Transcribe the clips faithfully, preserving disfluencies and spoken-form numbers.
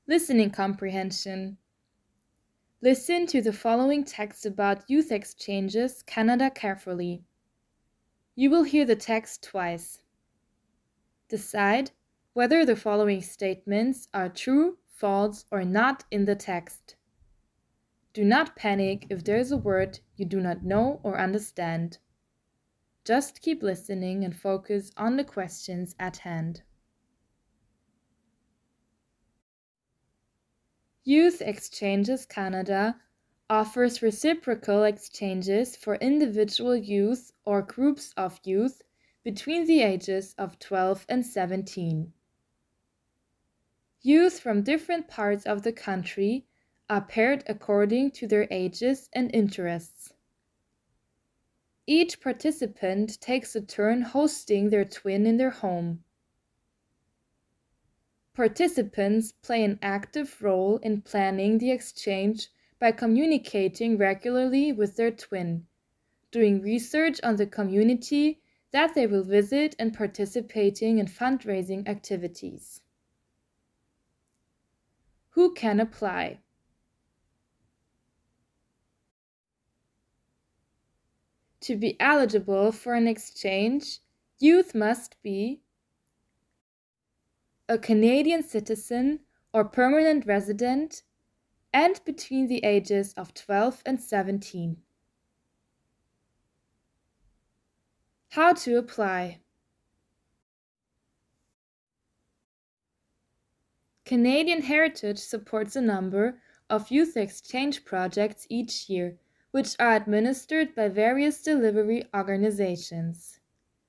Listening comprehension. Listen to the following text about Youth Exchanges Canada carefully. You will hear the text twice. Decide whether the following statements are true, false, or not in the text. Do not panic if there is a word you do not know or understand. Just keep listening and focus on the questions at hand. Youth Exchanges Canada offers reciprocal exchanges for individual youth or groups of youth between the ages of twelve and seventeen. Youth from different parts of the country are paired according to their ages and interests. Each participant takes a turn hosting their twin in their home. Participants play an active role in planning the exchange by communicating regularly with their twin, doing research on the community that they will visit, and participating in fundraising activities. Who can apply? To be eligible for an exchange, youth must be a Canadian citizen or permanent resident and between the ages of twelve and seventeen. How to apply? Canadian Heritage supports a number of youth exchange projects each year, which are administered by various delivery organizations.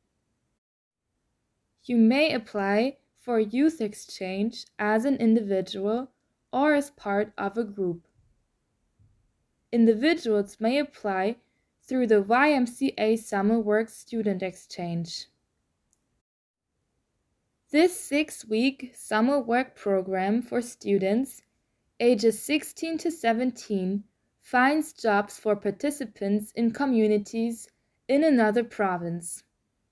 You may apply for a youth exchange as an individual or as part of a group. Individuals may apply through the Y M C A Summer Work Student Exchange. This six-week summer work program for students ages sixteen to seventeen finds jobs for participants in communities in another province.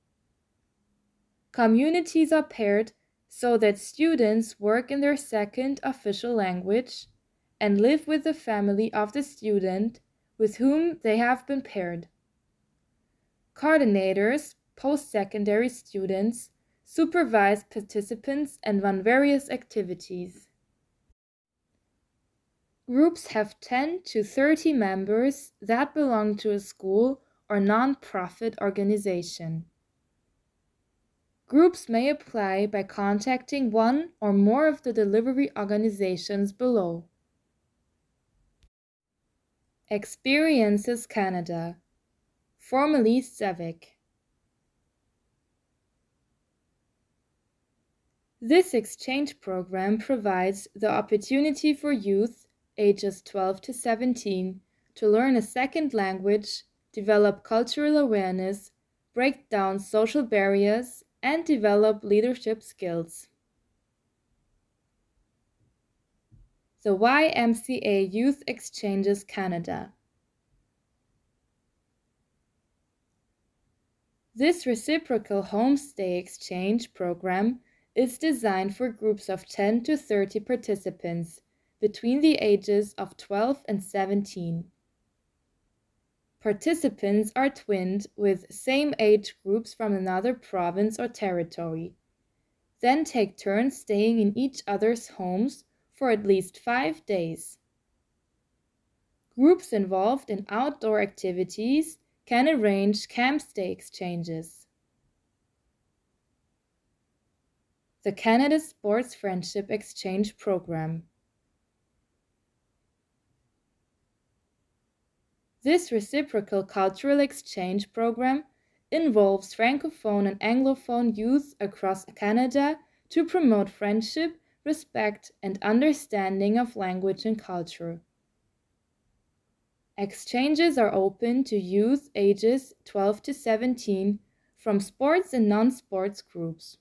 Communities are paired so that students work in their second official language and live with the family of the student with whom they have been paired. Coordinators, post-secondary students, supervise participants and run various activities. Groups have ten to thirty members that belong to a school or non-profit organization. Groups may apply by contacting one or more of the delivery organizations below. Experiences Canada, formerly CEVIC. This exchange program provides the opportunity for youth ages twelve to seventeen to learn a second language, develop cultural awareness, break down social barriers, and develop leadership skills. The Y M C A Youth Exchanges Canada. This reciprocal homestay exchange program is designed for groups of ten to thirty participants between the ages of twelve and seventeen. Participants are twinned with same age groups from another province or territory, then take turns staying in each other's homes for at least five days. Groups involved in outdoor activities can arrange camp stay exchanges. The Canada Sports Friendship Exchange Program. This reciprocal cultural exchange program involves Francophone and Anglophone youth across Canada to promote friendship, respect, and understanding of language and culture. Exchanges are open to youth ages twelve to seventeen from sports and non-sports groups.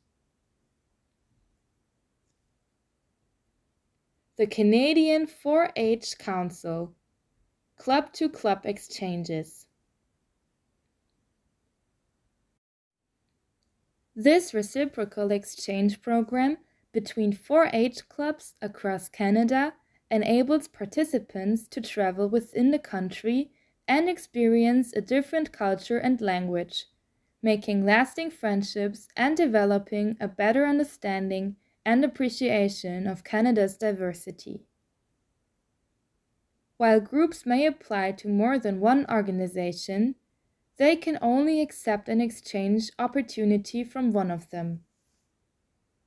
The Canadian four H Council, club-to-club exchanges. This reciprocal exchange program between four H clubs across Canada enables participants to travel within the country and experience a different culture and language, making lasting friendships and developing a better understanding and appreciation of Canada's diversity. While groups may apply to more than one organization, they can only accept an exchange opportunity from one of them.